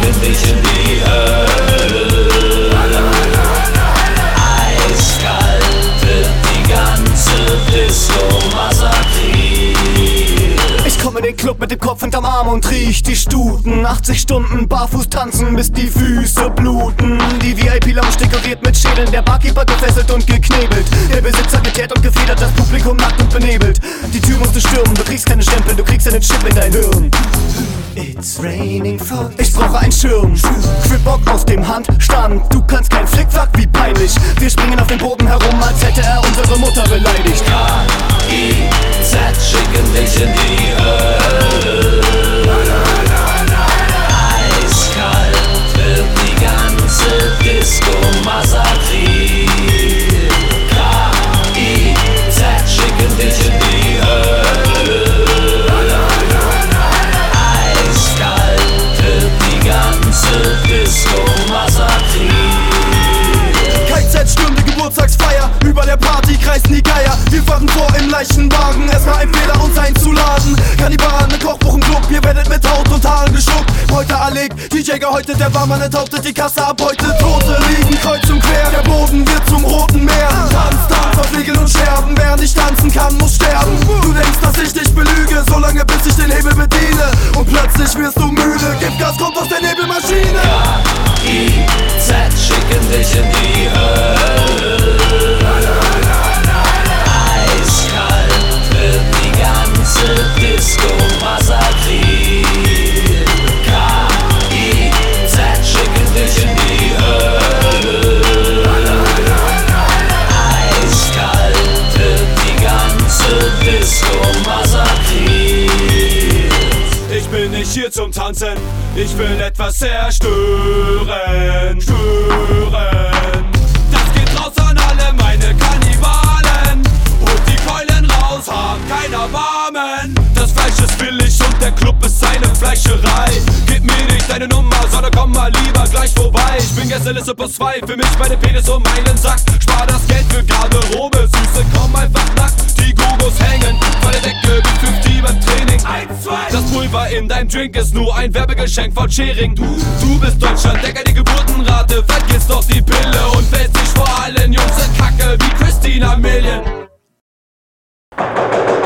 schicken dich in die Hölle. Eiskalt wird die ganze Disco massakriert. Ich komm in den Club mit dem Kopf hinterm Arm und riech die Stuten. 80 Stunden barfuß tanzen, bis die Füße bluten. Die VIP-Lounge dekoriert mit Schädeln, der Barkeeper gefesselt und geknebelt. Der Besitzer geteert und gefedert, das Publikum nackt und benebelt. Die Tür musst du stürmen, du kriegst keine Stempel, du kriegst einen Chip in dein Hirn. It's raining fog. Ich brauche einen Schirm, Quipbock aus dem Handstand. Du kannst kein Flickflack, wie peinlich. Wir springen auf dem Boden herum, als hätte er unsere Mutter beleidigt. K.I.Z. schicken dich in die Hölle. Eiskalt wird die ganze Disco massakriert. K.I.Z. schicken dich in die Hölle. Eiskalt wird die ganze Disco massakriert. KZ stürmt die Geburtstagsfeier, über der Party kreisen die Geier. Wir fahren vor im Leichenwagen, erstmal ein Fehler uns einzuladen. Kannibalen mit Kochbuch im Club, ihr werdet mit Haut und Haaren geschluckt. Heute erlegt, DJ gehäutet, der Barmann enthauptet die Kasse ab heute. Tote liegen kreuz und quer, der Boden wird zum Roten Meer. Tanz, verfliegen und sterben, wer nicht tanzen kann, muss sterben. Du denkst, dass ich dich belüge, solange bis ich den Hebel bediene. Und plötzlich wirst du müde, Giftgas kommt aus der Nebelmaschine. K.I.Z. schicken dich in die Hölle. Eiskalt wird die ganze Disco massakriert. K.I.Z. schicken dich in die Hölle. Eiskalt wird die ganze Disco massakriert. Ich bin nicht hier zum Tanzen, ich will etwas zerstören. Das geht raus an alle meine Kannibalen. Holt die Keulen raus, haben kein Erbarmen. Das Fleisch ist billig und der Club ist eine Fleischerei. Gib mir nicht deine Nummer, sondern komm mal lieber gleich vorbei. Ich bin Gästeliste plus 2, für mich meine Penis um meinen Sack. Spar das Geld für Garderobe, Süße, komm einfach nackt. Die Gogos hängen von der Decke wie 50 beim Training. 1, 2. Das Pulver in deinem Drink ist nur ein Werbegeschenk von Schering. Du bist Deutschland, Decker die Geburtenrate, vergisst doch die Pille und fällst dich vor allen Jungs in Kacke wie Christina Million.